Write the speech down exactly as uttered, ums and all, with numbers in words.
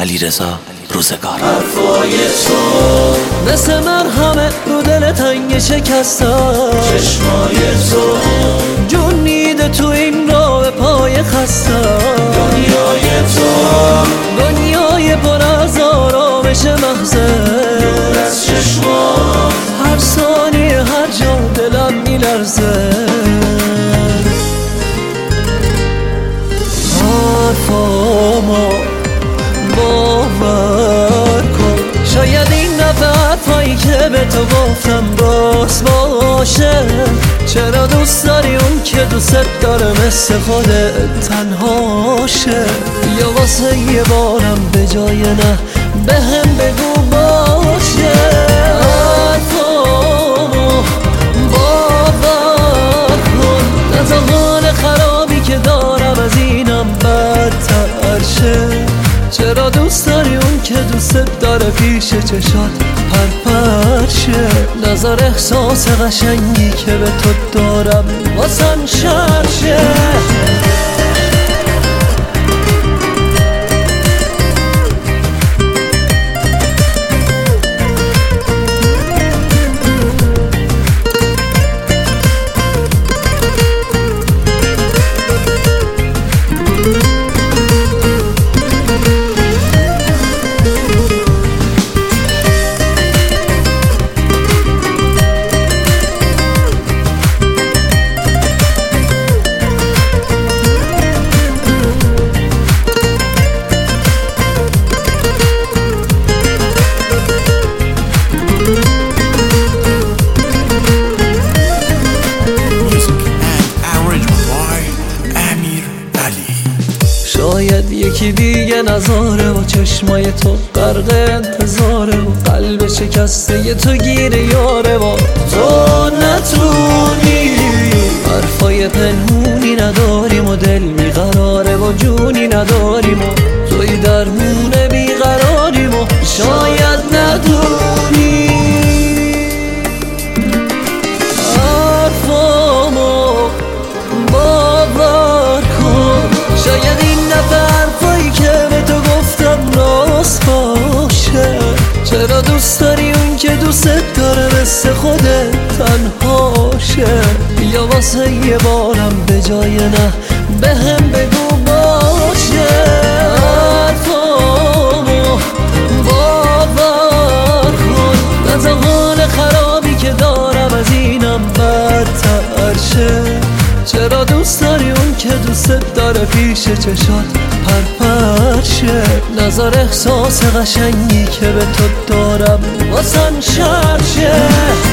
علیرضا روزگار. حرفای تو مثل مرهمه رو دل تنگ شکستم، چشمای تو جون میده تو این راه پای خستم. دنیای تو دنیای پر از آرامش محضه، دور از چشمات هر ثانیه هر جا دلم میلرزه. حرفامو باور کن، شاید این دفعه حرفایی که به تو گفتم راست باشه. چرا دوست داری اون که دوست داره مثل خودت تنهاشه؟ یا واسه یه بارم به جای نه به هم بگو باشه. حرفامو باور کن، نه تا حال خرابی که دارم از اینم بدتر شه. چرا دوست داری اون که دوست داره پیش چشات پرپر شه؟ نظر احساس قشنگی که به تو دارم واسم شر شه. شاید یکی دیگه نظاره و چشمای تو غرق انتظاره و قلب شکسته تو گیر یاره و تو نتونی. حرفای پنهونی نداریم و دل بیقراره و جونی نداریم و توی درمون بیقراریم و شاید ندونی. حرفامو باور کن، شاید این حرفایی که به تو گفتم راست باشه. چرا دوست داری اون که دوست داره مثل خودت تنهاشه؟ یا واسه یه بارم به جای نه به هم بگو باشه. حرفامو باور کن، نه تا حال خرابی که دارم از اینم بدتر شه. چرا دوست داری اون که دوست داره پیش چشات پرپر شه؟ نظر احساس قشنگی که به تو دارم واسم شر شه.